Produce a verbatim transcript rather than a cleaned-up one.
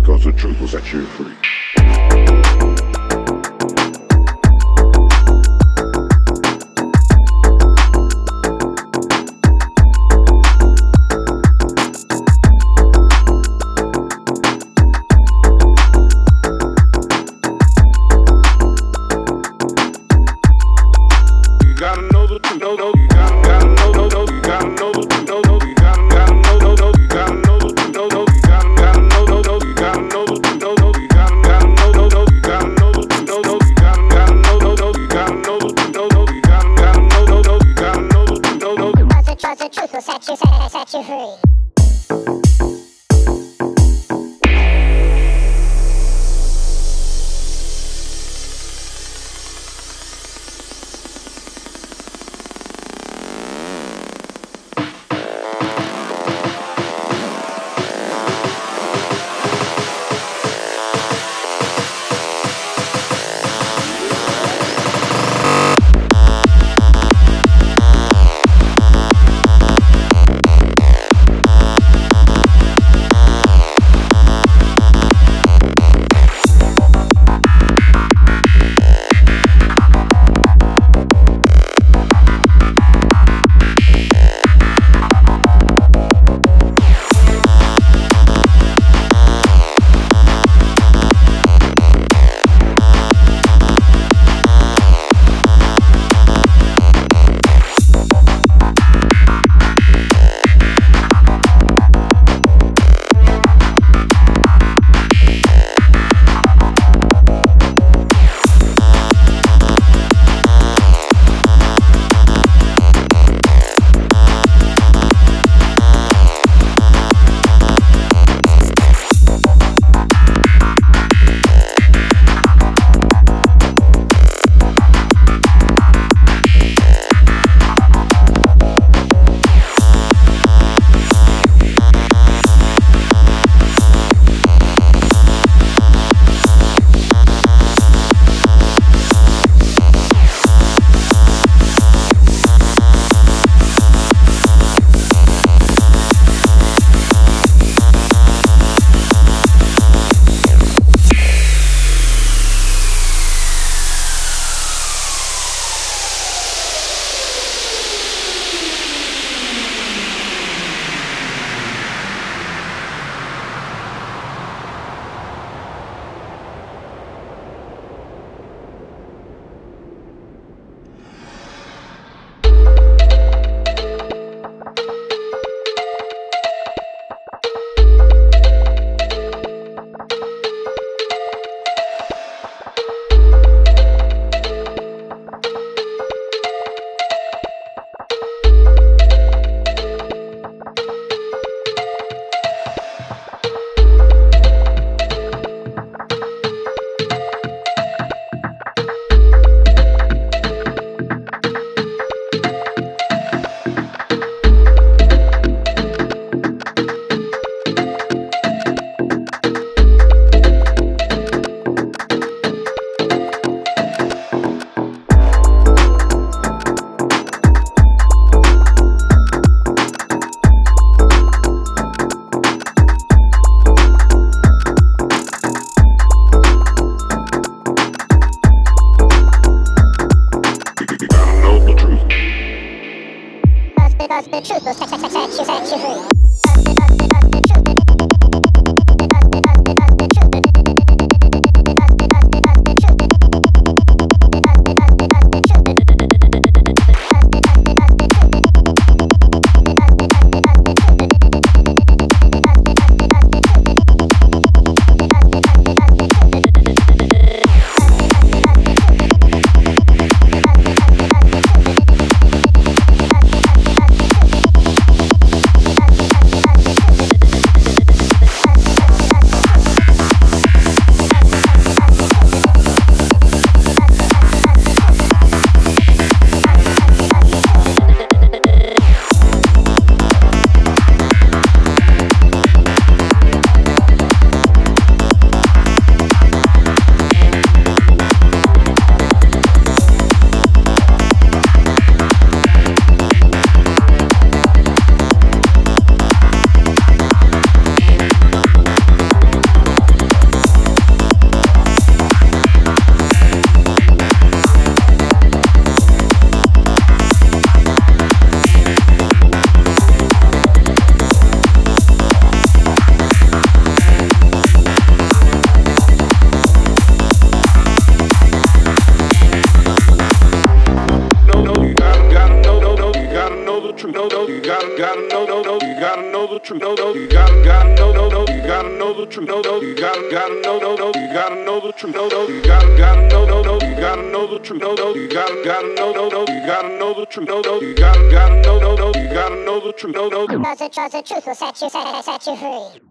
because the truth will set you free. gotta, gotta know, no, no, you gotta know the truth, no, no, you gotta, gotta know, no, no, you gotta know the truth, no, no, you gotta, gotta know, no, no, you gotta know the truth, no, no, you gotta, gotta know, no, no, you gotta know the truth, no, no, you gotta, gotta know, no, no, you gotta know the truth, no, no, you gotta, gotta know, no, no, you gotta know the truth, no, no. Cause the, cause the truth will set you, set, set you free.